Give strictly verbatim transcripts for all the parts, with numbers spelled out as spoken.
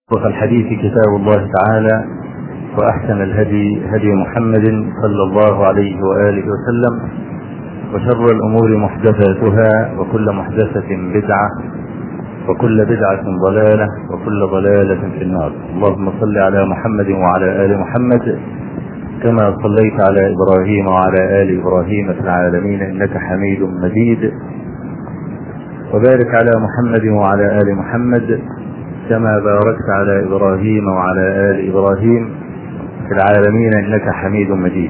أصدق الحديث كتاب الله تعالى، وأحسن الهدي هدي محمد صلى الله عليه وآله وسلم، وشر الأمور محدثاتها، وكل محدثة بدعة، وكل بدعة ضلالة، وكل ضلالة في النار. اللهم صل على محمد وعلى آل محمد كما صليت على إبراهيم وعلى آل إبراهيم في العالمين إنك حميد مجيد، وبارك على محمد وعلى آل محمد كما باركت على إبراهيم وعلى آل إبراهيم في العالمين إنك حميد مجيد.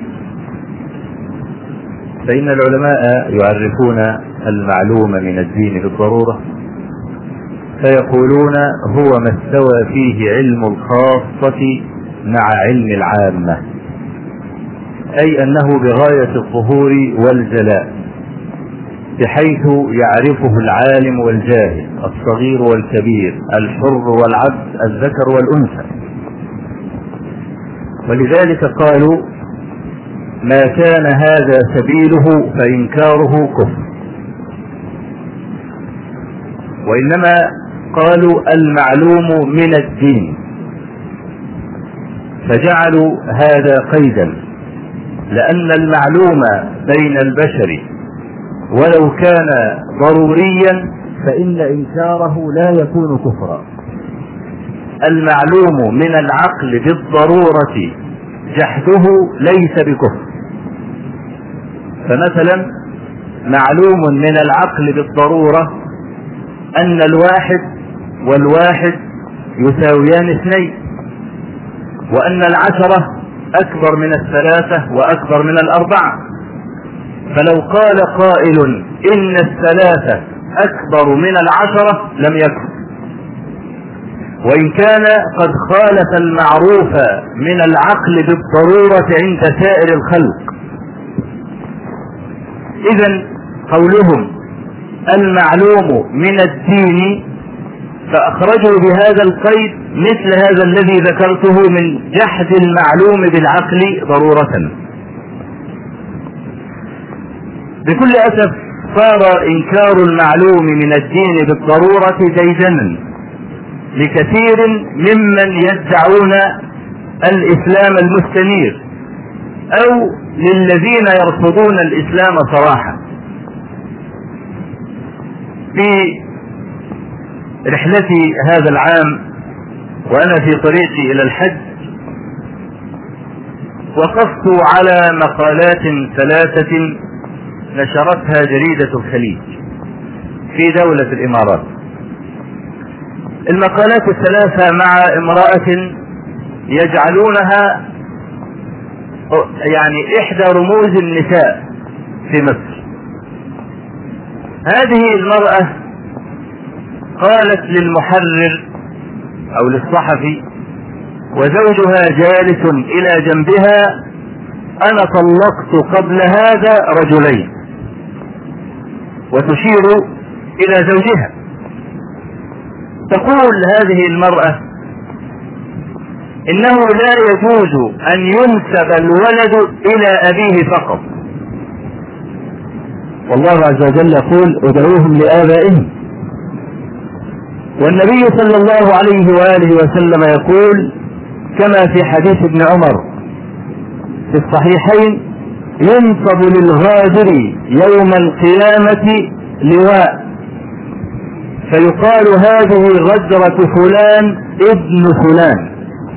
فإن العلماء يعرفون المعلوم من الدين بالضرورة، فيقولون هو ما استوى فيه علم الخاصة مع علم العامة، أي أنه بغاية الظهور والجلاء، بحيث يعرفه العالم والجاهل، الصغير والكبير، الحر والعبد، الذكر والأنثى. ولذلك قالوا ما كان هذا سبيله فإنكاره كفر، وإنما قالوا المعلوم من الدين، فجعلوا هذا قيدا، لأن المعلوم بين البشر ولو كان ضروريا فإن إنكاره لا يكون كفرا. المعلوم من العقل بالضرورة جحده ليس بكفر. فمثلا معلوم من العقل بالضرورة أن الواحد والواحد يساويان اثنين، وأن العشرة أكبر من الثلاثة وأكبر من الأربعة. فلو قال قائل إن الثلاثة أكبر من العشرة لم يكن، وإن كان قد خالف المعروف من العقل بالضرورة عند سائر الخلق. إذن قولهم المعلوم من الدين فأخرجوا بهذا القيد مثل هذا الذي ذكرته من جحد المعلوم بالعقل ضرورة. بكل أسف صار إنكار المعلوم من الدين بالضرورة ديدنا لكثير ممن يدعون الإسلام المستنير، أو للذين يرفضون الإسلام صراحة. في رحلتي هذا العام وأنا في طريقي إلى الحج وقفت على مقالات ثلاثة نشرتها جريدة الخليج في دولة الإمارات. المقالات الثلاثة مع امرأة يجعلونها يعني إحدى رموز النساء في مصر. هذه المرأة قالت للمحرر أو للصحفي وزوجها جالس إلى جنبها: أنا طلقت قبل هذا رجلين، وتشير إلى زوجها. تقول هذه المرأة إنه لا يجوز أن ينسب الولد إلى أبيه فقط، والله عز وجل يقول: ادعوهم لآبائهم. والنبي صلى الله عليه وآله وسلم يقول كما في حديث ابن عمر في الصحيحين: ينصب للغادر يوم القيامة لواء فيقال هذه غدرة فلان ابن فلان.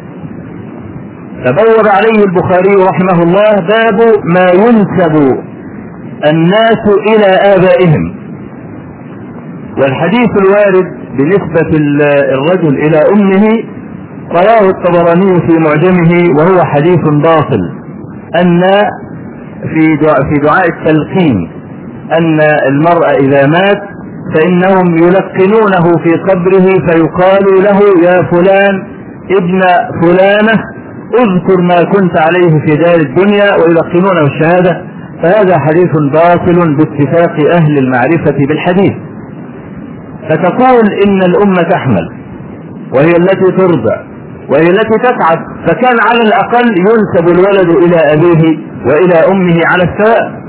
فبوب عليه البخاري رحمه الله باب ما ينسب الناس إلى آبائهم. والحديث الوارد بالنسبة الرجل إلى أمه رواه الطبراني في معجمه، وهو حديث باطل، أن في دعاء, في دعاء التلقين أن المرأة إذا مات فإنهم يلقنونه في قبره فيقال له: يا فلان ابن فلانة اذكر ما كنت عليه في دار الدنيا، ويلقنونه الشهادة. فهذا حديث باطل باتفاق أهل المعرفة بالحديث. فتقول إن الأمة تحمل، وهي التي ترضع، وهي التي تتعب، فكان على الأقل ينسب الولد إلى أبيه وإلى أمه على السواء.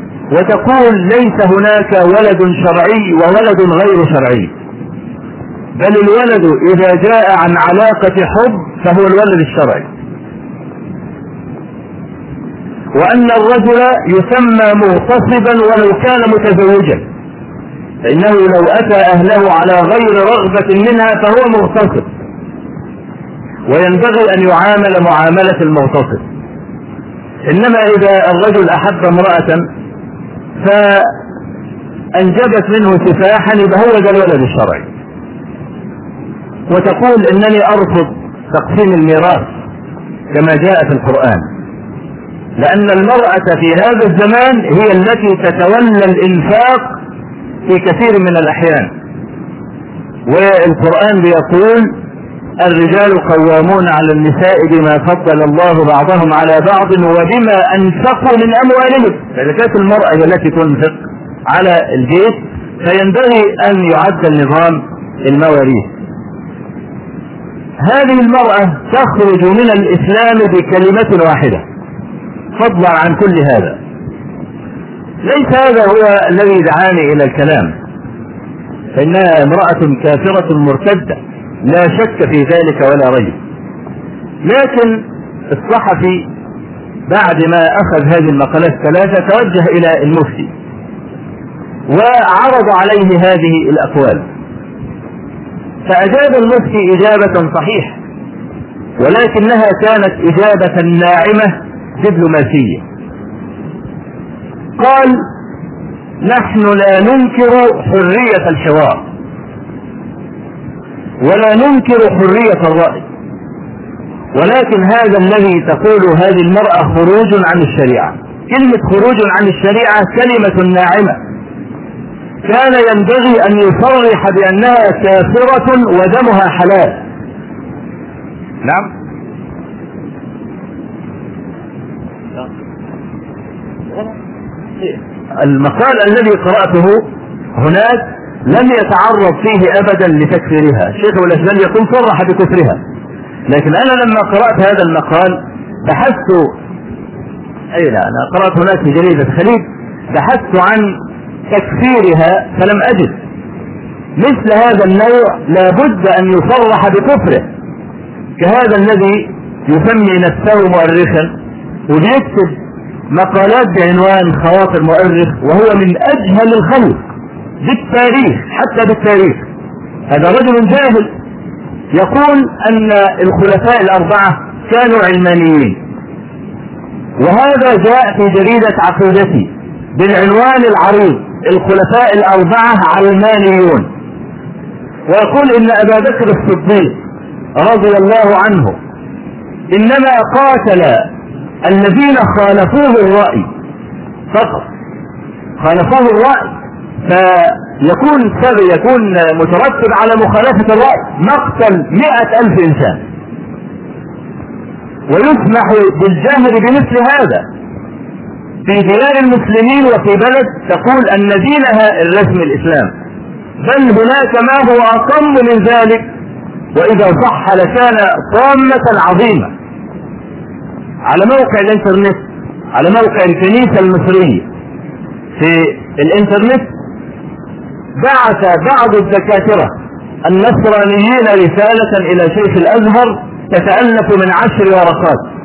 وتقول ليس هناك ولد شرعي وولد غير شرعي. بل الولد إذا جاء عن علاقة حب فهو الولد الشرعي. وأن الرجل يسمى مغتصبا ولو كان متزوجا، فإنه لو أتى أهله على غير رغبة منها فهو مغتصب، وينبغي أن يعامل معاملة المغتصب. إنما إذا الرجل أحب امرأة فأنجبت منه سفاحا يبقى هو ده الولد الشرعي. وتقول إنني أرفض تقسيم الميراث كما جاء في القرآن، لأن المرأة في هذا الزمان هي التي تتولى الإنفاق في كثير من الأحيان. والقرآن بيقول الرجال قوامون على النساء بما فضل الله بعضهم على بعض وبما أنفقوا من أموالهم. فإذا كانت المرأة هي التي تنفق على البيت فينبغي أن يعدل نظام المواريث. هذه المرأة تخرج من الإسلام بكلمة واحدة فضلا عن كل هذا. ليس هذا هو الذي دعاني إلى الكلام، فإنها امرأة كافرة مرتدة لا شك في ذلك ولا ريب. لكن الصحفي بعد ما أخذ هذه المقالات الثلاثة توجه إلى المفتي وعرض عليه هذه الأقوال، فأجاب المفتي إجابة صحيحة، ولكنها كانت إجابة ناعمة دبلوماسية. قال: نحن لا ننكر حرية الحوار ولا ننكر حرية الرأي، ولكن هذا الذي تقول هذه المرأة خروج عن الشريعة. كلمة خروج عن الشريعة كلمة ناعمة، كان ينبغي أن يصرح بأنها كافرة ودمها حلال. نعم. المقال الذي قرأته هناك لم يتعرض فيه أبدا لتكفيرها، شيخ الإسلام يكون صرح بكفرها، لكن أنا لما قرأت هذا المقال بحثت، أي لا أنا قرأت هناك في جريدة خليج، بحثت عن تكفيرها فلم أجد. مثل هذا النوع لابد أن يصرح بكفره، كهذا الذي يسمي نفسه مؤرخا ويكتب مقالات بعنوان خواطر مؤرخ، وهو من أجهل الخلق بالتاريخ حتى بالتاريخ. هذا رجل جاهل يقول أن الخلفاء الأربعة كانوا علمانيين، وهذا جاء في جريدة عقيدتي بالعنوان العريض: الخلفاء الأربعة علمانيون. ويقول إن أبا بكر الصديق رضي الله عنه إنما قاتل الذين خالفوه الرأي فقط، خالفوه الرأي، فيكون سبب يكون مترتب على مخالفة الرأي مقتل مئة ألف إنسان، ويسمح بالجهر بمثل هذا في ديار المسلمين وفي بلد تقول أن دينها الرسمي الإسلام، بل هناك ما هو أقل من ذلك، وإذا صح لكان طامة عظيمة. على موقع الانترنت، على موقع الكنيسة المصرية في الانترنت، بعث بعض الدكاترة النصرانيين رسالة إلى شيخ الأزهر تتألف من عشر ورقات.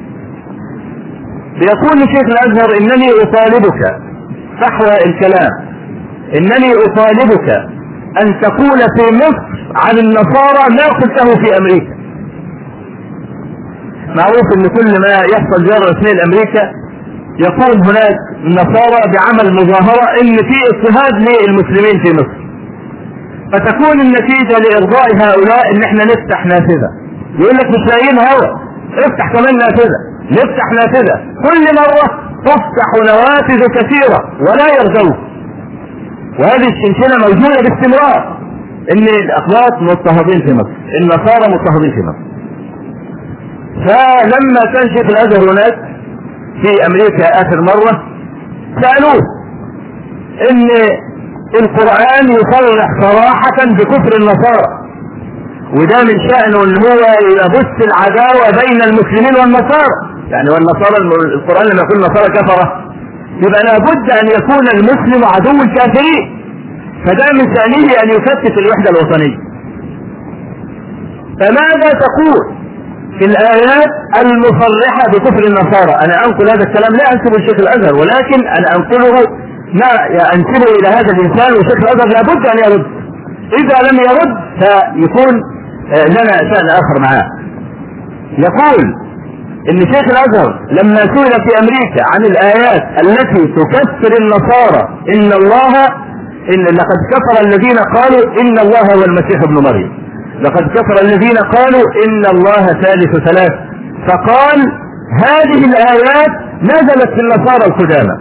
بيقول لشيخ الأزهر: إنني أطالبك فحوى الكلام، إنني أطالبك أن تقول في مصر عن النصارى ما قلته في أمريكا. معروف أن كل ما يحصل زيارة رسمية لأمريكا يقوم هناك النصارى بعمل مظاهرة إن في اضطهاد للمسلمين في مصر، فتكون النتيجة لإرضاء هؤلاء إن احنا نفتح نافذة. يقول لك مش لاقيين هوا، افتح كمان نافذة، نفتح نافذة، كل مرة تفتح نوافذ كثيرة ولا يرجوك. وهذه الشنشنة موجودة باستمرار، ان الاخوات مضطهدين في مصر، النصارى مضطهدين في مصر. فلما كان شيخ الازهر هناك في امريكا اخر مرة سألوه ان القرآن يصرح صراحة بكفر النصارى، وده من شأنه ان هو يبث العداوة بين المسلمين والنصارى، يعني والنصارى القرآن لما يقول النصارى كفرة يبقى لابد ان يكون المسلم عدو الكافرين، فده من شأنه ان يفتت الوحدة الوطنية. فماذا تقول في الآيات المصرحة بكفر النصارى؟ أنا أنقل هذا الكلام لا أنسبه لشيخ الأزهر، ولكن أنا أنقله ما أنسبه إلى هذا الإنسان، وشيخ الأزهر لابد أن يرد. إذا لم يرد فيكون لنا شأن آخر معاه. يقول إن شيخ الأزهر لما سئل في أمريكا عن الآيات التي تكفر النصارى إن الله إن لقد كفر الذين قالوا إن الله هو المسيح ابن مريم، لقد كفر الذين قالوا إن الله ثالث ثلاث، فقال هذه الآيات نزلت في النصارى القدامى،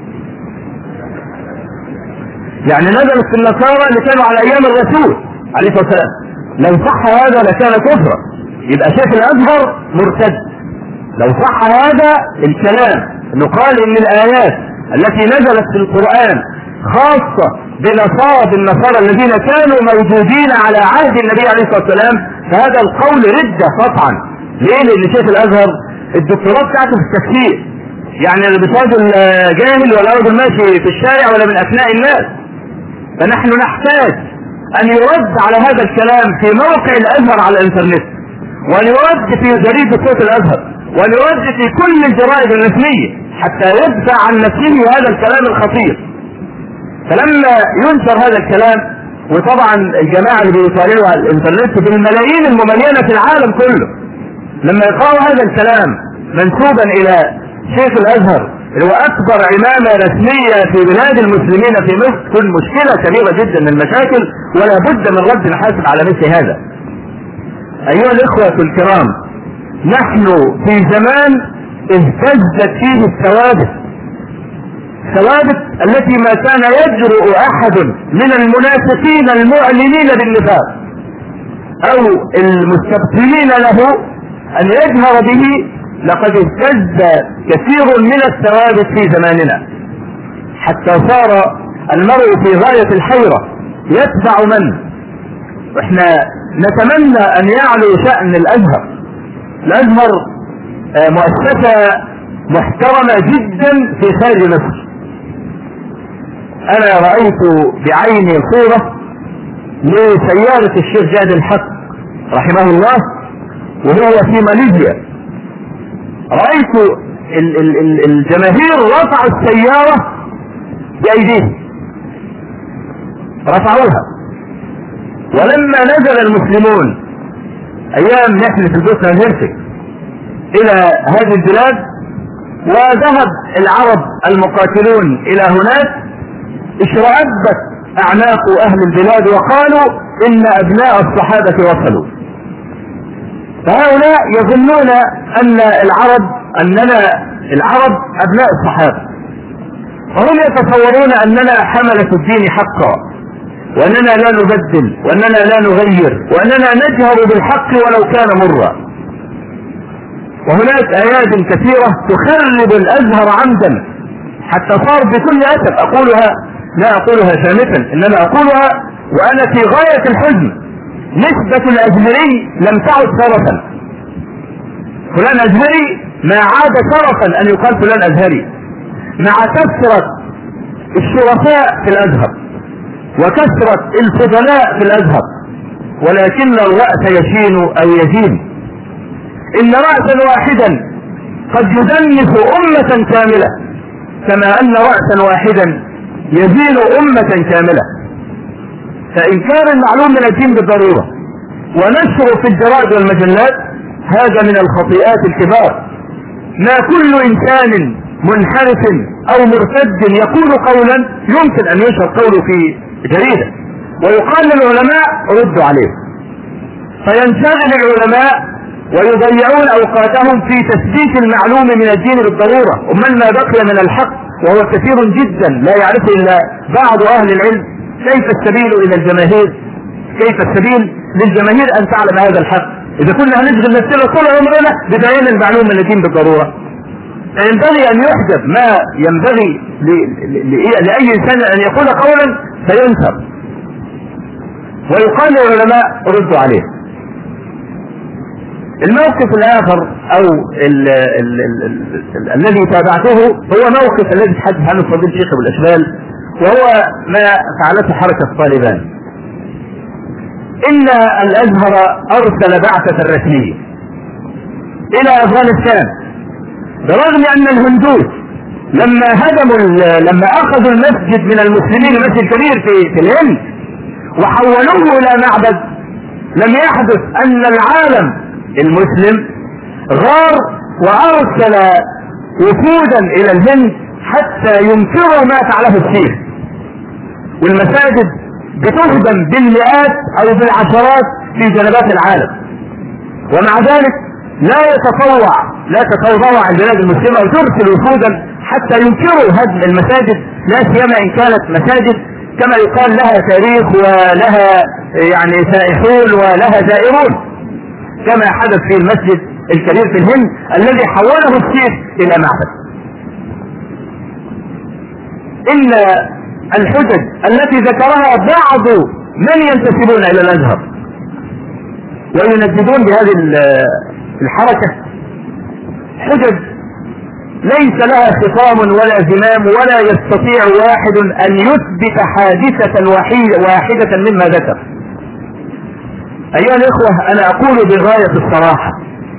يعني نزلت في النصارى اللي كانوا على أيام الرسول عليه الصلاة والسلام. لو صح هذا لكان كفرا، يبقى شيخ الأزهر مرتد. لو صح هذا الكلام انه قال ان الآيات التي نزلت في القرآن خاصة بنصارى بالنصارى الذين كانوا موجودين على عهد النبي عليه الصلاة والسلام، فهذا القول ردة قطعا. ليه؟ لان شيخ الأزهر الدكتوراه بتاعته في التفسير، يعني اللي بيصادر جاهل ولا رجل ماشي في الشارع ولا من أثناء الناس. فنحن نحتاج أن يرد على هذا الكلام في موقع الأزهر على الإنترنت، وأن يرد في جريدة صوت الأزهر، وأن يرد في كل الجرائد الرسمية حتى يدفع عن نفسه هذا الكلام الخطير. فلما ينشر هذا الكلام، وطبعا الجماعة اللي بيطالعوا على الإنترنت بالملايين المملينة في العالم كله، لما يقرأوا هذا الكلام منسوبا إلى شيخ الأزهر اللي هو أكبر إمامة رسمية في بلاد المسلمين في مصر، تكون مشكلة كبيرة جدا من المشاكل، ولا بد من رد حاسم على مثل هذا. أيها الإخوة الكرام، نحن في زمان اهتزت فيه الثوابت، ثوابت التي ما كان يجرؤ أحد من المنافقين المعلنين بالنفاق أو المستبطنين له أن يجهر به. لقد اهتز كثير من الثوابت في زماننا حتى صار المرء في غاية الحيرة يتبع من. واحنا نتمنى ان يعلو شأن الازهر. الازهر مؤسسة محترمة جدا في خارج مصر. انا رأيت بعيني صورة لسيارة الشيخ جاد الحق رحمه الله وهو في ماليزيا. رأيت الجماهير رفعوا السيارة بأيديهم، رفعوها. ولما نزل المسلمون ايام نحن في البوسنة والهرسك الى هذه البلاد، وذهب العرب المقاتلون الى هناك، اشرأبت اعناق اهل البلاد وقالوا ان ابناء الصحابة وصلوا. فهؤلاء يظنون ان العرب اننا العرب ابناء الصحابة، وهم يتصورون اننا حملة الدين حقا، واننا لا نبدل، واننا لا نغير، واننا نجهر بالحق ولو كان مرا. وهناك ايات كثيرة تخرب الازهر عمدا حتى صار بكل اسف اقولها، لا اقولها شامتا، انما اقولها وانا في غاية الحزن. نسبة الازهري لم تعد شرفا. فلان ازهري ما عاد شرفا ان يقال فلان ازهري، مع كثرة الشرفاء في الازهر وكثرة الفضلاء في الازهر، ولكن الرأس يشين او يزين. ان رأسا واحدا قد يدنس امة كاملة، كما ان رأسا واحدا يزين امة كاملة. فانكار المعلوم من الدين بالضرورة ونشره في الجرائد والمجلات هذا من الخطيئات الكبار. ما كل انسان منحرف او مرتد يقول قولا يمكن ان ينشر قوله في جريدة ويقال للعلماء ردوا عليه، فينشغل العلماء ويضيعون اوقاتهم في تثبيت المعلوم من الدين بالضرورة. ومن ما بقي من الحق وهو كثير جدا لا يعرفه الا بعض اهل العلم، كيف السبيل الى الجماهير؟ كيف السبيل للجماهير ان تعلم هذا الحق اذا كنا هنشغل نفسنا طول عمرنا ببيان المعلوم من الدين بالضرورة؟ ينبغي ان يحجب ما ينبغي لأي انسان ان يقول قولا فينشر ويقال للعلماء ردوا عليه. الموقف الاخر او ال ال ال ال الذي تابعته هو موقف الذي تحدث عنه فضيلة الشيخ ابو الاشبال، وهو ما فعلته حركة طالبان. إن الأزهر أرسل بعثة رسمية إلى أفغانستان، برغم أن الهندوس لما هدموا لما أخذوا المسجد من المسلمين، المسجد الكبير في, في الهند، وحولوه إلى معبد، لم يحدث أن العالم المسلم غار وأرسل وفودا إلى الهند حتى ينكروا ما فعله الشيخ، والمساجد بتهدم بالمئات أو بالعشرات في جنبات العالم، ومع ذلك لا يتطوع لا تتطوع البلاد المسلمة وترسل وفودا حتى ينكروا هدم المساجد، لا سيما إن كانت مساجد كما يقال لها تاريخ ولها يعني سائحون ولها زائرون، كما حدث في المسجد الكبير في الهند الذي حوله الشيخ إلى معبد. إن الحجج التي ذكرها بعض من ينتسبون إلى الأزهر وينددون بهذه الحركة حجج ليس لها خصام ولا زمام، ولا يستطيع واحد أن يثبت حادثة واحدة مما ذكر. أيها الإخوة، أنا أقول بغاية الصراحة،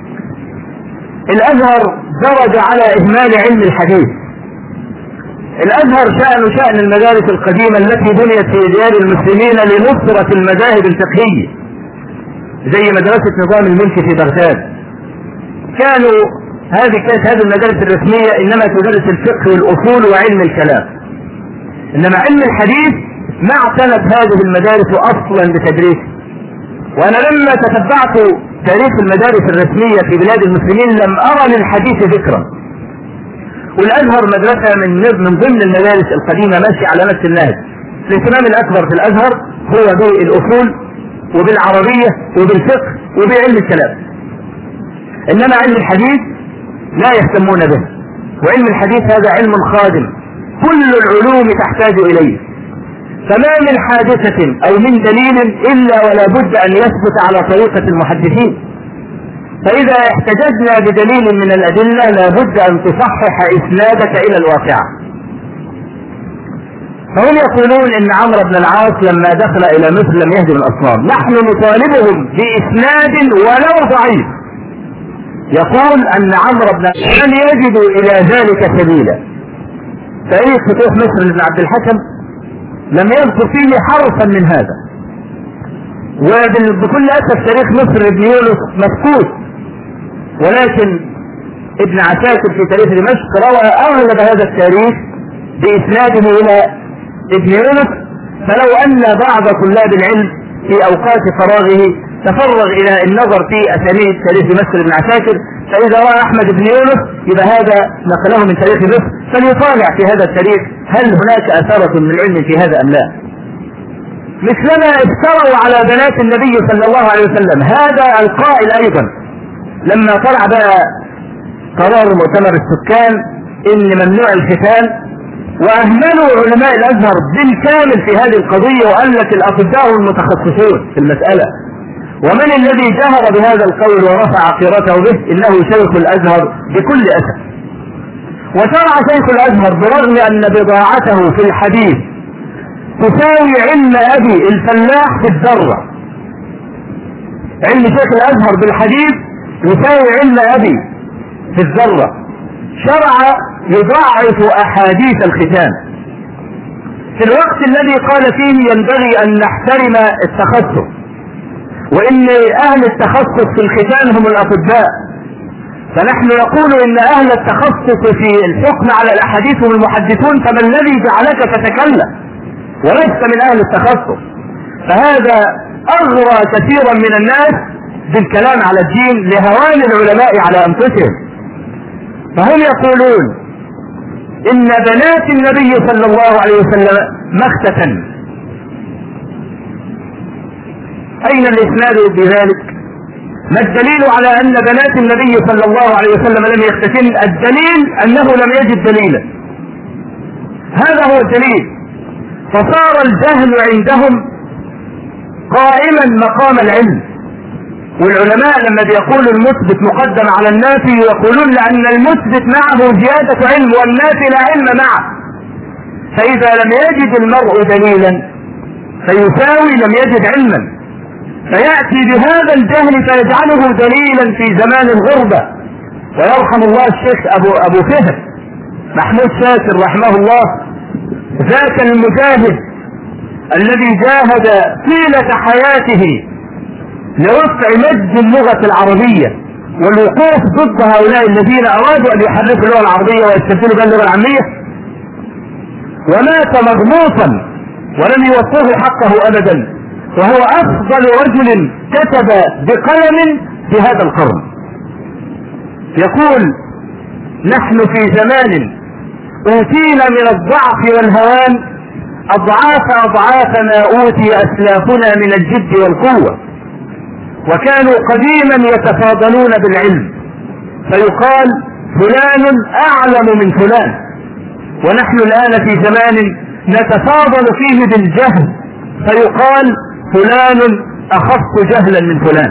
الأزهر درج على إهمال علم الحديث. الأزهر شأن شأن المدارس القديمة التي بنيت في ديار المسلمين لنصرة المذاهب الفقهية، زي مدرسة نظام الملك في بغداد. كانوا هذه كانت هذه المدارس الرسمية إنما تدرس الفقه والأصول وعلم الكلام، إنما علم الحديث ما اعتنت هذه المدارس أصلا بتدريسه. وأنا لما تتبعت تاريخ المدارس الرسمية في بلاد المسلمين لم أرى للحديث ذكرا. والأزهر مدرسة من من ضمن المدارس القديمة ماشية على نفس النهج. الاهتمام الأكبر في الأزهر هو بالأصول وبالعربية وبالفقه وبعلم الكلام، إنما علم الحديث لا يهتمون به. وعلم الحديث هذا علم خادم، كل العلوم تحتاج إليه، فما من حادثة أو من دليل إلا ولا بد أن يثبت على طريقة المحدثين. فإذا احتججنا بدليل من الأدلة لا بد أن تصحح إسنادك إلى الواقع. فهم يقولون إن عمرو بن العاص لما دخل إلى مصر لم يهدم الأصنام. نحن نطالبهم بإسناد ولو ضعيف يقول أن عمرو بن العاص لم يجدوا إلى ذلك سبيلا. تاريخ فتوح مصر بن عبد الحكم لم يذكر فيه حرفا من هذا، وبكل أسف تاريخ مصر ابن يونس مفقود، ولكن ابن عساكر في تاريخ دمشق روى أغلب هذا التاريخ بإسناده إلى ابن يونس. فلو أن بعض طلاب العلم في أوقات فراغه تفرغ إلى النظر في أسانيد تاريخ مصر ابن عساكر، فإذا رأى أحمد بن يونس يبقى هذا نقله من تاريخ مصر، فليطالع في هذا التاريخ هل هناك أثارة من علم في هذا أم لا. مثلما افتروا على بنات النبي صلى الله عليه وسلم. هذا القائل أيضا لما طلع بقى قرار مؤتمر السكان إن ممنوع الختان، وأهملوا علماء الأزهر بالكامل في هذه القضية، وقال لك الأطباء المتخصصون في المسألة. ومن الذي جهر بهذا القول ورفع عقيرته به؟ إنه شيخ الأزهر بكل أسف. وشرع شيخ الأزهر برغم أن بضاعته في الحديث تساوي علم أبي الفلاح في الذرة. علم شيخ الأزهر بالحديث يساوي علم أبي في الذرة. شرع يضاعف أحاديث الختان في الوقت الذي قال فيه ينبغي أن نحترم التخصص، وإن أهل التخصص في الختان هم الأطباء. فنحن نقول إن أهل التخصص في الحكم على الأحاديث هم المحدثون، فما الذي جعلك تتكلم ولست من أهل التخصص؟ فهذا أغرى كثيرا من الناس بالكلام على الدين لهوان العلماء على أنفسهم. فهم يقولون إن بنات النبي صلى الله عليه وسلم ما اختتن. أين الإسناد بذلك؟ ما الدليل على أن بنات النبي صلى الله عليه وسلم لم يختتن؟ الدليل أنه لم يجد دليلا. هذا هو الدليل. فصار الجهل عندهم قائما مقام العلم. والعلماء لما بيقولوا المثبت مقدم على النافي يقولون لأن المثبت معه زيادة علم والنافي لا علم معه. فإذا لم يجد المرء دليلا فيساوي لم يجد علما. فيأتي بهذا الجهل فيجعله دليلا في زمان الغربة. ويرحم الله الشيخ أبو, أبو فهد محمود شاكر رحمه الله، ذاك المجاهد الذي جاهد طيلة حياته لرفع مجد اللغة العربية والوقوف ضد هؤلاء الذين أرادوا أن يحرفوا اللغة العربية ويستبدلوا بها اللغة العامية، ومات مغموطا ولم يوفوه حقه أبدا، وهو أفضل رجل كتب بقلم في هذا القرن. يقول: نحن في زمان أوتينا من الضعف والهوان أضعاف أضعاف ما أوتي أسلافنا من الجد والقوة، وكانوا قديما يتفاضلون بالعلم فيقال فلان أعلم من فلان، ونحن الآن في زمان نتفاضل فيه بالجهل فيقال فلان أخف جهلا من فلان.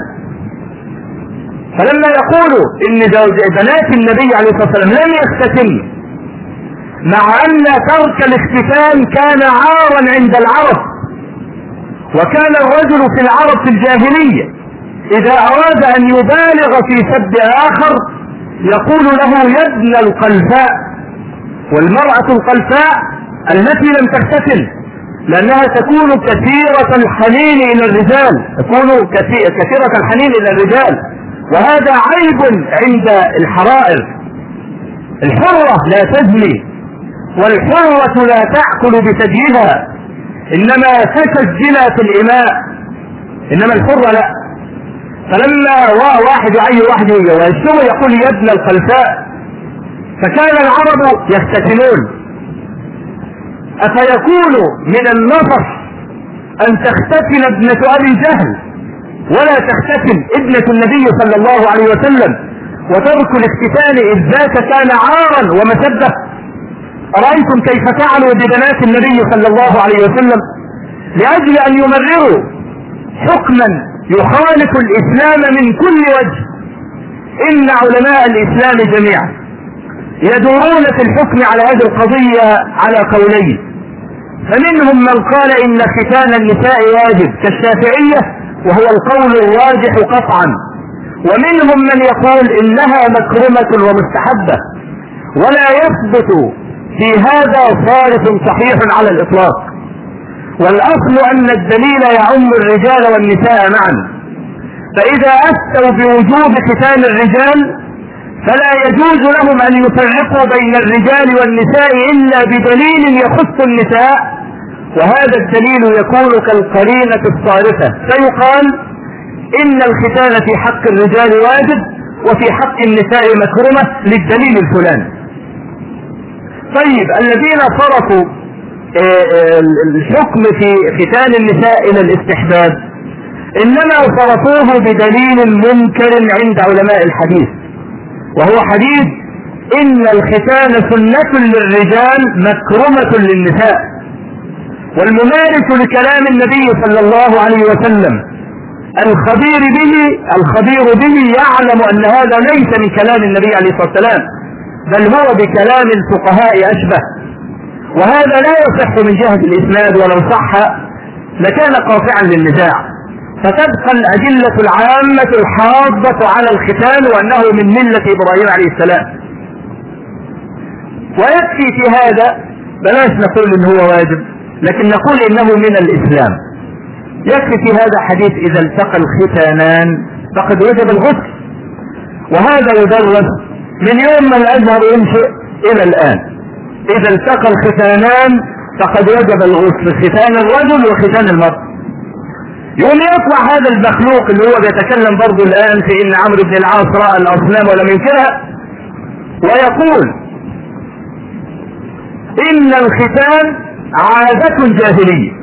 فلما يقولوا إن بنات النبي عليه الصلاة والسلام لم يختتن، مع أن ترك الاختتان كان عارا عند العرب، وكان الرجل في العرب في الجاهلية إذا أراد أن يبالغ في سب آخر يقول له يا ابن القلفاء، والمرأة القلفاء التي لم تختتن لأنها تكون كثيرة الحنين إلى الرجال، تكون كثيرة الحنين إلى الرجال، وهذا عيب عند الحرائر. الحرة لا تزني، والحرة لا تأكل بثديها، إنما فشى الزنا في الإماء، إنما الحرة لا. فلما واحد يعي واحد ويشتمه يقول يا ابن الخلفاء، فكان العرب يختتنون. أفيكون من النصح أن تختتن ابنة أبي جهل ولا تختتن ابنة النبي صلى الله عليه وسلم، وترك الاختتان إذ ذاك كان عارا ومسبة؟ أرأيتم كيف فعلوا ببنات النبي صلى الله عليه وسلم لأجل أن يمرروا حكما يخالف الإسلام من كل وجه. إن علماء الإسلام جميعا يدورون في الحكم على هذه القضية على قولين، فمنهم من قال إن ختان النساء واجب كالشافعية وهو القول الراجح قطعا، ومنهم من يقول إنها مكرمة ومستحبة، ولا يثبت في هذا صارف صحيح على الإطلاق. والأصل أن الدليل يعم الرجال والنساء معا، فإذا أفتوا بوجوب ختان الرجال فلا يجوز لهم أن يفرقوا بين الرجال والنساء إلا بدليل يخص النساء، وهذا الدليل يكون كالقرينة الصارفة، فيقال إن الختان في حق الرجال واجب وفي حق النساء مكرمة للدليل الفلاني. طيب الذين صرفوا الحكم في ختان النساء إلى الاستحباب إنما صرفوه بدليل منكر عند علماء الحديث، وهو حديث إن الختان سنة للرجال مكرمة للنساء. والممارس لكلام النبي صلى الله عليه وسلم الخبير به الخبير به يعلم أن هذا ليس من كلام النبي عليه الصلاة والسلام، بل هو بكلام الفقهاء أشبه، وهذا لا يصح من جهة الإسناد، ولو صح لكان قاطعا للنزاع. فتبقى الأدلة العامة الحاضة على الختان وأنه من ملة إبراهيم عليه السلام. ويكفي في هذا، بلاش نقول إنه هو واجب، لكن نقول إنه من الإسلام. يكفي في هذا حديث إذا التقى الختانان فقد وجب الغسل، وهذا يدرس من يوم ما الأزهر ينشئ إلى الآن. إذا التقى الختانان فقد وجب الغسل، ختان الرجل وختان المرأة. يقول يطلع هذا المخلوق اللي هو بيتكلم برضه الآن في إن عمرو بن العاص رأى الأصنام ولم ينكرها، ويقول إن الختان عادة جاهلية.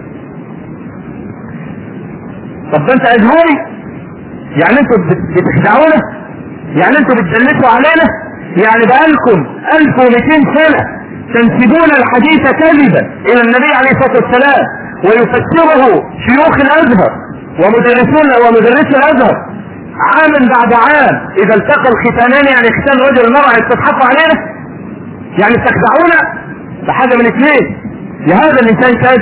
طب انت أزهري؟ يعني انتوا بتخدعونا؟ يعني انتوا بتدلسوا علينا؟ يعني بقالكم ألف ومئتين سنة تنسبون الحديث كذبا إلى النبي عليه الصلاة والسلام ويفسره شيوخ الأزهر ومدرسون ومدرسي الأزهر عاما بعد عام. إذا التقى الختانان يعني ختان رجل المرأة تضحكوا علينا؟ يعني تخدعونا بحاجة من اثنين: يا هذا الإنسان كاذب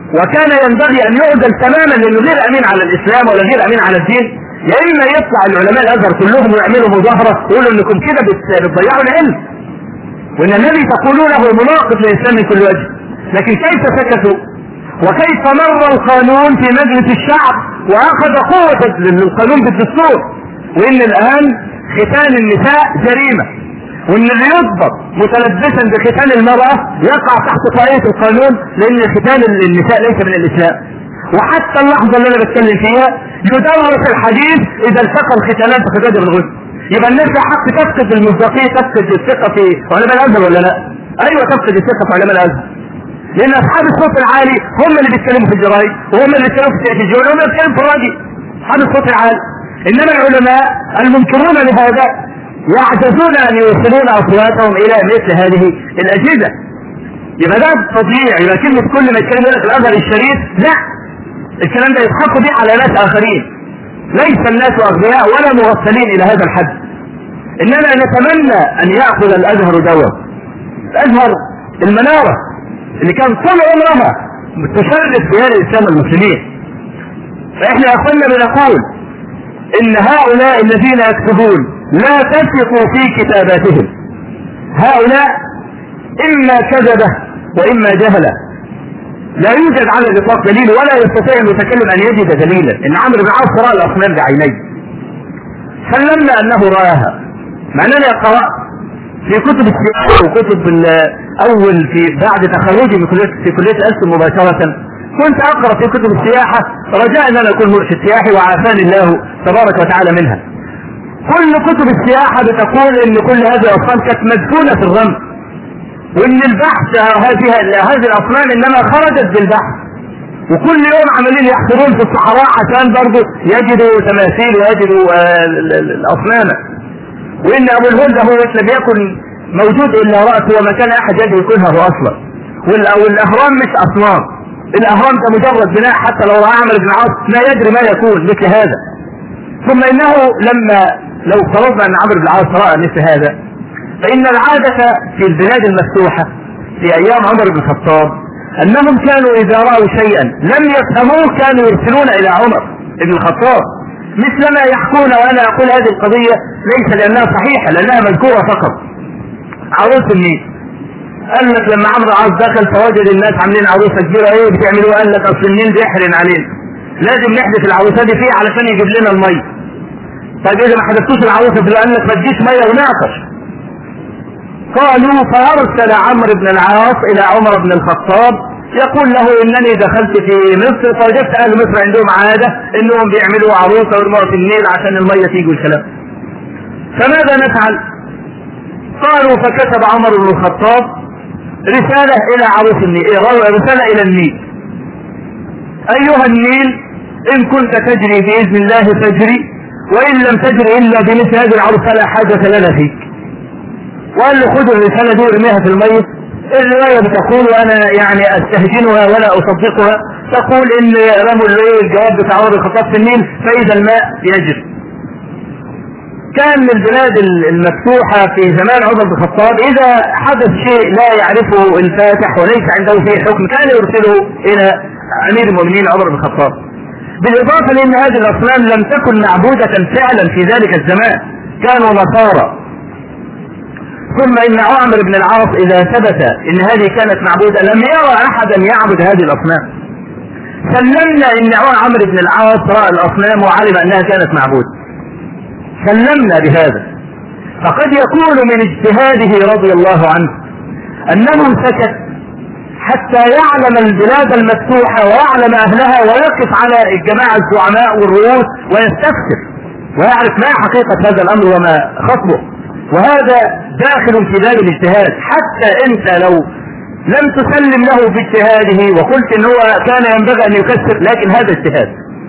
وكان ينبغي ان يعدل تماما لانه غير امين على الاسلام ولا غير امين على الدين. يا اما يطلع العلماء الازهر كلهم ويعملوا مظاهره ويقولوا انكم كده بتضيعوا العلم وان الذي تقولونه مناقض للاسلام من كل وجه. لكن كيف سكتوا؟ وكيف مر القانون في مجلس الشعب واخذ قوه القانون بالدستور، وان الان ختان النساء جريمه، وان اللي يضبط متلبسا بختان المراه يقع تحت طائله القانون لان ختان النساء ليس من الاسلام. وحتى اللحظه اللي انا بتكلم فيها يدرس الحديث اذا التقى الختانات بختان الغسل. يبقى الناس حق تفقد المصداقيه، تفقد الثقه في علماء الازهر ولا لا؟ ايوه تفقد الثقه في علماء الازهر، لان اصحاب الصوت العالي هم اللي بيتكلموا في الجرايد وهم اللي بيتكلموا في التلفزيون وهم اللي بيتكلموا في الراديو، اصحاب الصوت العالي. انما العلماء المنكرون لهذا يعجزون ان يوصلون اصواتهم الى مثل هذه الاجهزه. يبقى ده تضييع. يبقى كلمه كل ما يتكلم لك الازهر الشريف، لا، الكلام ده يضحكوا به على ناس اخرين. ليس الناس اغبياء ولا مغفلين الى هذا الحد. اننا نتمنى ان ياخذ الازهر دور. الازهر المناره اللي كان طول عمرها تشرف بهذا الاسلام المسلمين. فاحنا يا اخوانا بنقول ان هؤلاء الذين يكتبون لا تثقوا في كتاباتهم. هؤلاء اما كذبه واما جهله. لا يوجد على الاطلاق دليل ولا يستطيع المتكلم ان يجد دليلا ان عمرو بن العاص راى الاصنام بعينيه. سلمنا انه راها، مع اننا قرات في كتب السياحه وكتب اول في بعد تخرجي من كليه في كليه الألسن مباشره كنت اقرا في كتب السياحه رجاء ان انا اكون مرشد سياحي وعافاني الله تبارك وتعالى منها. كل كتب السياحه بتقول ان كل هذه الاصنام كانت مدفونه في الرمل، وان البحث هذه هذه الاصنام انما خرجت بالبحث، وكل يوم عمالين يحفرون في الصحراء عشان برضه يجدوا تماثيل ويجدوا الاصنام. وان ابو الهول هو لم يكن موجود الا راسه وما كان احد يدري يكونها هو اصلا. والاهرام مش اصنام، الاهرام ده مجرد بناء حتى لو راى عمرو بن العاص ما يدري ما يكون مثل هذا. ثم انه لما لو فرضنا ان عمرو بن العاص راى مثل هذا، فان العاده في البلاد المفتوحه في ايام عمر بن الخطاب انهم كانوا اذا راوا شيئا لم يفهموه كانوا يرسلون الى عمر بن الخطاب، مثل ما يحكون. وانا اقول هذه القضيه ليس لانها صحيحه لانها مذكوره فقط. عروس النيل، قال لك لما عمرو العاص دخل فوجد الناس عاملين عروسه كبيره، ايه بتعملوا؟ قال لك اصل النيل بيحرن علينا، لازم نحدث العروسه دي فيه علشان يجيب لنا الميه. طيب اذا ما حدثتوش العروسه دي قال لك ما تجيش ميه ونعطش. قالوا فارسل عمرو بن العاص الى عمر بن الخطاب يقول له انني دخلت في مصر فوجدت اهل مصر عندهم عاده انهم بيعملوا عروسه ويرموا في النيل عشان الميه تيجي والكلام. فماذا نفعل؟ قالوا فكتب عمر بن الخطاب رساله الى عروس النيل، رساله الى النيل: ايها النيل ان كنت تجري باذن الله فاجري، وان لم تجري الا بمثل هذه العروس فلا حاجه لنا فيك. وقال له خذوا الرساله دي وارميها في الميه. الروايه بتقول وانا يعني استهجنها ولا اصدقها، تقول ان رموا الجواب بتاع عمر بن الخطاب في النيل فاذا الماء يجري. كان من البلاد المفتوحه في زمان عمر بن الخطاب اذا حدث شيء لا يعرفه الفاتح وليس عنده فيه حكم كان يرسله الى امير المؤمنين عمر بن الخطاب. بالاضافه لان هذه الاصنام لم تكن معبوده فعلا في ذلك الزمان، كانوا نصارى. ثم ان عمرو بن العاص اذا ثبت ان هذه كانت معبوده لم يرى احدا يعبد هذه الاصنام. سلمنا ان عمرو بن العاص راى الاصنام وعلم انها كانت معبوده، سلمنا بهذا. فقد يكون من اجتهاده رضي الله عنه انه سكت حتى يعلم البلاد المفتوحه ويعلم اهلها ويقف على الجماعه الزعماء والرؤوس ويستفسر ويعرف ما حقيقه هذا الامر وما خطبه. وهذا داخل في باب الاجتهاد، حتى انت لو لم تسلم له باجتهاده وقلت ان هو كان ينبغي ان يكسر، لكن هذا اجتهاد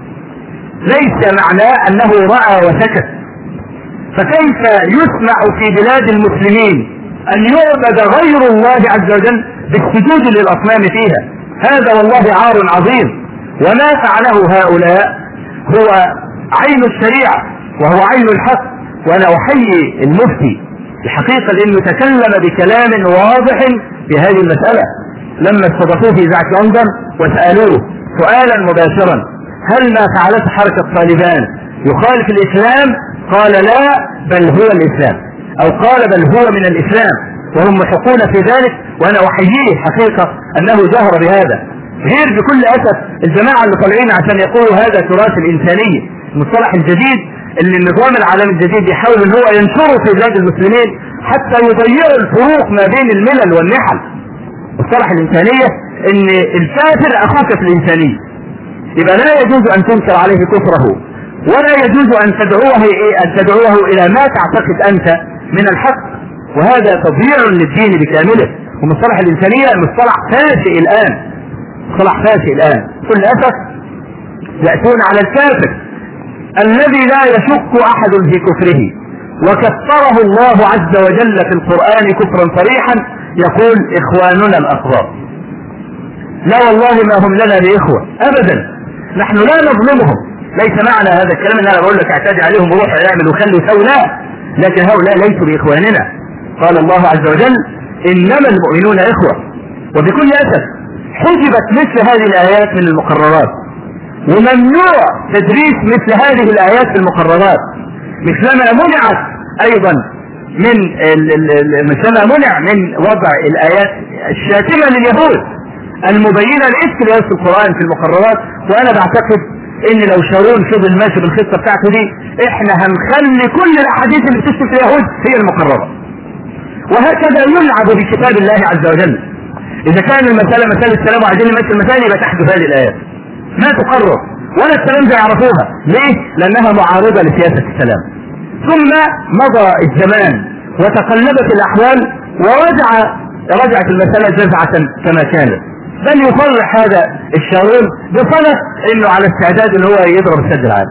ليس معناه انه راى وسكت. فكيف يسمع في بلاد المسلمين ان يعبد غير الله عز وجل بالسجود للاصنام فيها؟ هذا والله عار عظيم. وما فعله هؤلاء هو عين الشريعه وهو عين الحق. وانا احيي المفتي الحقيقه لانه تكلم بكلام واضح في هذه المساله. لما استضافوه في اذاعه لندن وسالوه سؤالا مباشرا: هل ما فعلته حركه طالبان يخالف الاسلام؟ قال: لا، بل هو الاسلام، او قال: بل هو من الاسلام، وهم محقون في ذلك. وانا احييه حقيقه انه جهر بهذا، غير بكل اسف الجماعه اللي طالعين عشان يقولوا هذا تراث الانسانيه، المصطلح الجديد اللي النظام العالمي الجديد يحاول ان هو ينشره في بلاد المسلمين حتى يضيعوا الفروق ما بين الملل والنحل. مصطلح الانسانيه ان الكافر اخوك في الانسانيه، يبقى لا يجوز ان تنكر عليه كفره، ولا يجوز ان تدعوه ان تدعوه الى ما تعتقد انت من الحق، وهذا تضييع للدين بكامله. ومصطلح الانسانيه مصطلح فاشئ الان، مصطلح فاشئ الان كل اسف. ياتون على الكافر الذي لا يشك احد في كفره، وكفره الله عز وجل في القرآن كفرا صريحا، يقول: اخواننا الاقرار. لا والله ما هم لنا باخوة ابدا، نحن لا نظلمهم، ليس معنى هذا الكلام ان انا بقول لك اعتدي عليهم وروح اعمل وخلي وسوي، لا، لكن هؤلاء ليسوا باخواننا. قال الله عز وجل: انما المؤمنون اخوة. وبكل اسف حجبت مثل هذه الايات من المقررات، وممنوع تدريس مثل هذه الايات في المقررات، مثلما منعت ايضا من مثلما منع من وضع الايات الشاتمه لليهود المبينه لاسم اليهود في القران في المقررات. وانا بعتقد ان لو شارون فضل ماشي بالخطه بتاعته دي، احنا هنخلي كل الاحاديث اللي بتشتم في اليهود هي المقرره. وهكذا يلعب بكتاب الله عز وجل. اذا كان المساله مساله السلام وعايزين نمشي المسائل، يبقى تحدث هذه الايات ما تقرر ولا السلام زي يعرفوها. ليه؟ لانها معارضه لسياسه السلام. ثم مضى الزمان وتقلبت الاحوال ورجع رجعت المساله جزعه كما كانت، بل يصرح هذا الشارون بصدق انه على استعداد ان هو يضرب السد العالي.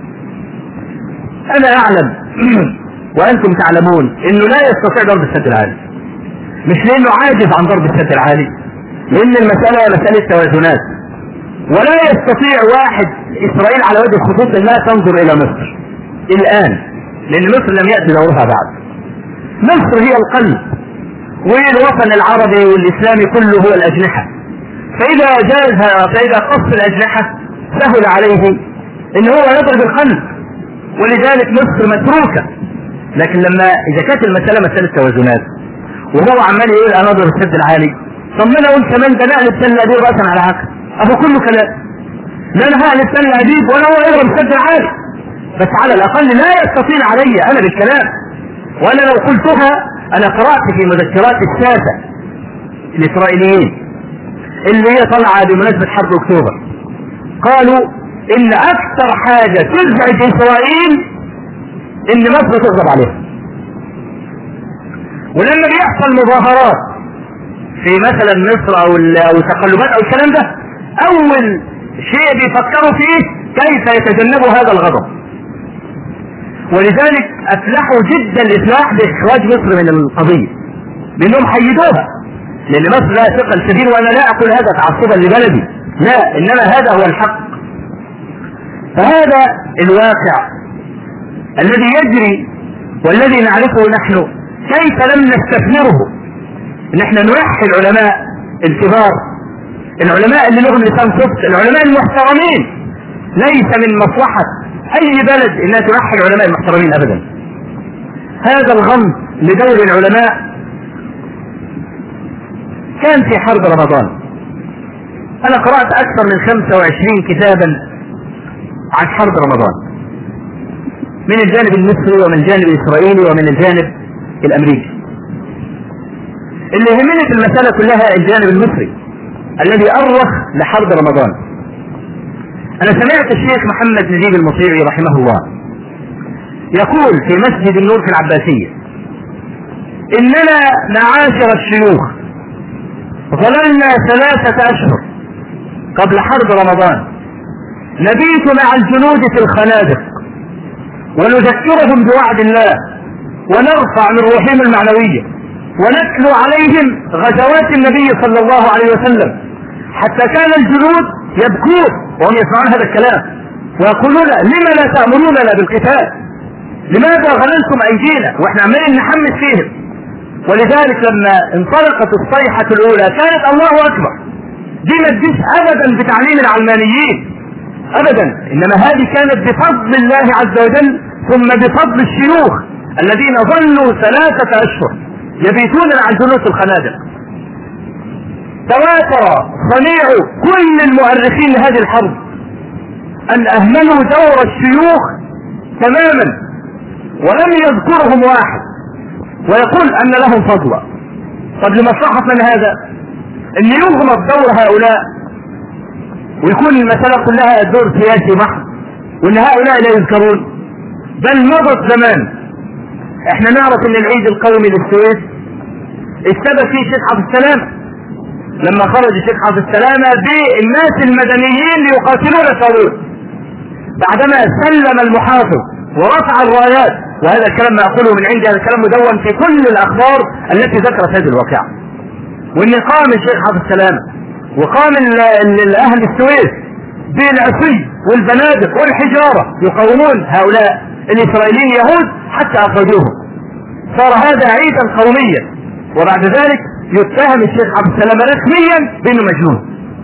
انا اعلم وانتم تعلمون انه لا يستطيع ضرب السد العالي، مش لانه عاجز عن ضرب السد العالي، لان المساله مساله توازنات، ولا يستطيع واحد اسرائيل على وجه الخصوص انها تنظر الى مصر الان، لان مصر لم ياتي دورها بعد. مصر هي القلب، والوطن العربي والاسلامي كله هو الاجنحه، فاذا جازها فاذا قص الاجنحه سهل عليه ان هو يضرب القلب، ولذلك مصر متروكه. لكن لما اذا كانت المساله مساله توازنات وهو عمال يقول انا اضرب السد العالي، طب ما انا اقول كمان ده نقل السله دي راسا على عقل، ابو كله كلام، لا انا هقل السله اديب ولا هو يضرب السد العالي، بس على الاقل لا يستطيل علي انا بالكلام. وانا لو قلتها، انا قرات في مذكرات الساسه الاسرائيليين اللي هي طالعه بمناسبه حرب اكتوبر، قالوا ان اكثر حاجه تزعج اسرائيل ان مصر تغضب عليها. ولما بيحصل مظاهرات في مثلا مصر او او تقلبات او الكلام ده، اول شيء بيفكروا فيه كيف يتجنبوا هذا الغضب. ولذلك افلحوا جدا الافلاح باخراج مصر من القضيه، لانهم حيدوها، لان مصر لها ثقل كبير. وانا لا اقول هذا تعصبا لبلدي، لا، انما هذا هو الحق. فهذا الواقع الذي يجري والذي نعرفه نحن، كيف لم نستثمره. نحن نوحي العلماء الكبار، العلماء اللي لهم لسان صدق، العلماء المحترمين. ليس من مصلحة اي بلد انها توحي العلماء المحترمين ابدا. هذا الغمض لدور العلماء كان في حرب رمضان. انا قرأت اكثر من خمسة وعشرين كتابا عن حرب رمضان، من الجانب المصري ومن الجانب الاسرائيلي ومن الجانب الامريكي. اللي يهمني في المسألة كلها الجانب المصري الذي أرخ لحرب رمضان. أنا سمعت الشيخ محمد نجيب المطيعي رحمه الله يقول في مسجد النور في العباسية: إننا معاشر الشيوخ ظللنا ثلاثة أشهر قبل حرب رمضان نبيت مع الجنود في الخنادق ونذكرهم بوعد الله ونرفع من روحهم المعنوية ونتلو عليهم غزوات النبي صلى الله عليه وسلم، حتى كان الجنود يبكون وهم يسمعون هذا الكلام ويقولون: لما لا تأمروننا بالقتال؟ لماذا غللتم أيدينا؟ واحنا عمالين نحمس فيهم. ولذلك لما انطلقت الصيحة الأولى كانت الله أكبر. دي ما تجيش أبدا بتعليم العلمانيين أبدا، إنما هذه كانت بفضل الله عز وجل ثم بفضل الشيوخ الذين ظلوا ثلاثة أشهر يبيتون عن جلوس الخنادق. تواتر صنيع كل المؤرخين لهذه الحرب أن أهملوا دور الشيوخ تماما ولم يذكرهم واحد ويقول أن لهم فضلا. طب لمصلحة من هذا؟ أن يغمض دور هؤلاء ويكون المسألة كلها دور سياسي محض وأن هؤلاء لا يذكرون. بل مضت زمان. احنا نعرف أن العيد القومي للسويس استبى فيه شيخ حافظ السلامة لما خرج الشيخ حافظ السلامة بالناس المدنيين ليقاتلون الطاغوت بعدما سلم المحافظ ورفع الرايات. وهذا الكلام ما أقوله من عندي، هذا الكلام مدون في كل الأخبار التي ذكرت هذه الواقعة. وإن قام الشيخ حافظ السلامة وقام أهل السويس بالعصي والبنادق والحجارة يقاومون هؤلاء الإسرائيليين يهود حتى أخرجوهم. صار هذا عيدا قوميا، وبعد ذلك يتهم الشيخ حافظ السلامة رسميا بأنه مجنون.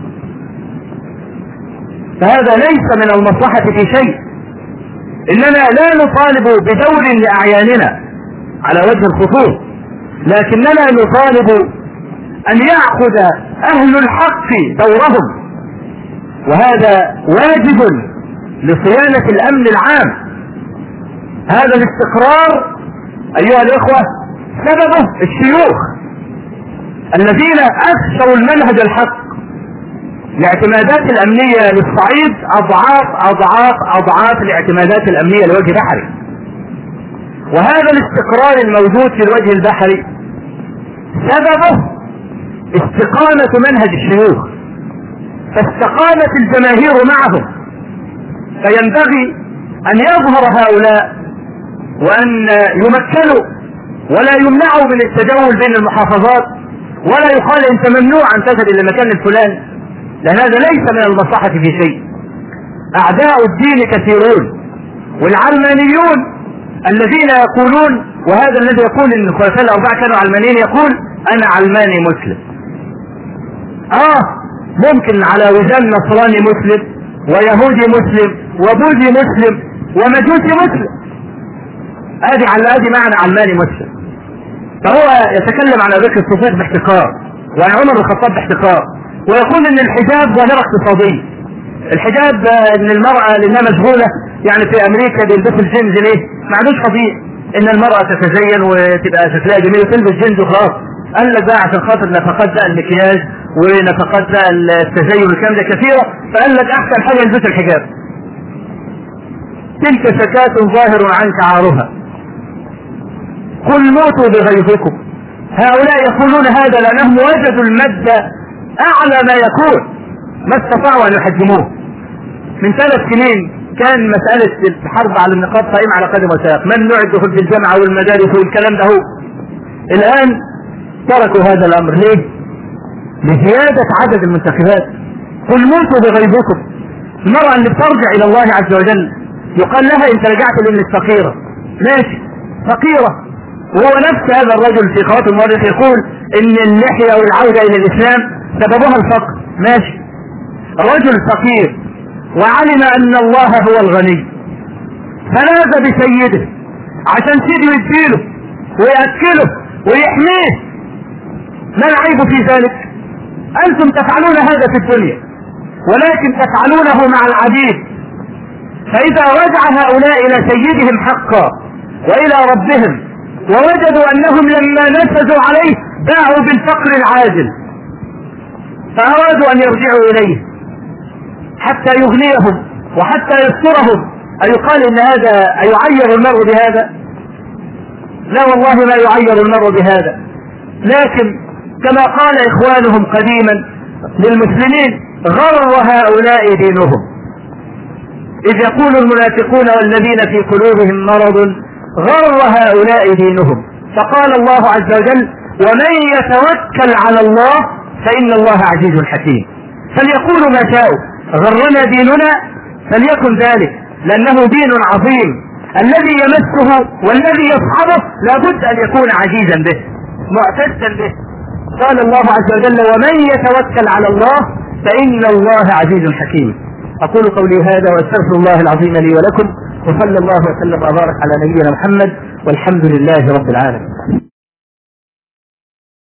فهذا ليس من المصلحة في شيء. إننا لا نطالب بدور لأعياننا على وجه الخصوص، لكننا نطالب أن يأخذ أهل الحق دورهم، وهذا واجب لصيانة الأمن العام. هذا الاستقرار أيها الإخوة سببه الشيوخ الذين أفشوا المنهج الحق. الاعتمادات الأمنية للصعيد أضعاف أضعاف أضعاف الاعتمادات الأمنية لوجه بحري، وهذا الاستقرار الموجود في الوجه البحري سببه استقامة منهج الشيوخ، فاستقامت الجماهير معهم. فينبغي أن يظهر هؤلاء وأن يمكنوا ولا يمنعوا من التجول بين المحافظات، ولا يقال أنت ممنوع أن تذهب إلى المكان الفلاني، لأن هذا ليس من المصلحة في شيء. أعداء الدين كثيرون، والعلمانيون الذين يقولون، وهذا الذي يقول أن الخلفاء الأربعة كانوا علمانيين يقول أنا علماني مسلم. آه ممكن على وزن نصراني مسلم ويهودي مسلم وبوذي مسلم ومجوسي مسلم، هذه على هذه معنى علماني مسلم. فهو يتكلم عن ذكر الصفات باحتقار وعن عمر الخطاب باحتقار، ويقول ان الحجاب ظاهرة اقتصادية. الحجاب ان المرأة لانها مشغولة يعني في امريكا بيلبسوا الجينز ليه؟ ما عندوش قضية ان المرأة تتزين وتبقى شكلها جميل وتلبس جينز وخلاص. قال لك بقى عشان خاطر نفقات بقى المكياج ونفقات بقى التزين والكلام ده كثيرة، فقال لك احسن حاجة يلبس الحجاب. تلك شكاة ظاهر عنك عارها قل موتوا بغيظكم. هؤلاء يقولون هذا لانهم وجدوا المادة اعلى ما يكون، ما استطاعوا ان يحجموه. من ثلاث سنين كان مسألة الحرب على النقاط قائمة على قدم وساق، ممنوع الدخول في الجامعة والمدارس والكلام ده. هو الان تركوا هذا الامر ليه؟ لزيادة عدد المنتخبات. قل موتوا بغيظكم. المرأة اللي بترجع الى الله عز وجل يقال لها انت رجعت لانك فقيرة، ماشي فقيرة، وهو نفس هذا الرجل في خواطر المؤرخ يقول ان اللحية والعودة الى الاسلام سببها الفقر، ماشي. رجل فقير وعلم ان الله هو الغني فلاذ بسيده عشان سيده يديله ويأكله ويحميه، ما العيب في ذلك؟ انتم تفعلون هذا في الدنيا ولكن تفعلونه مع العبيد. فاذا رجع هؤلاء الى سيدهم حقا والى ربهم ووجدوا انهم لما نفذوا عليه باعوا بالفقر العاجل، فارادوا ان يرجعوا اليه حتى يغنيهم وحتى يسترهم. ايقال ان هذا ايعير المرء بهذا؟ لا والله ما يعير المرء بهذا. لكن كما قال اخوانهم قديما للمسلمين غر هؤلاء دينهم، اذ يقول المنافقون والذين في قلوبهم مرض غر هؤلاء دينهم. فقال الله عز وجل ومن يتوكل على الله فإن الله عزيز حكيم. فليقولوا ما شاءوا غرنا ديننا فليكن ذلك، لأنه دين عظيم الذي يمسه والذي يصحبه لابد أن يكون عزيزا به. معتدا به. قال الله عز وجل ومن يتوكل على الله فإن الله عزيز حكيم. أقول قولي هذا واستغفر الله العظيم لي ولكم، وصلى الله وسلم وبارك على نبينا محمد، والحمد لله رب العالمين.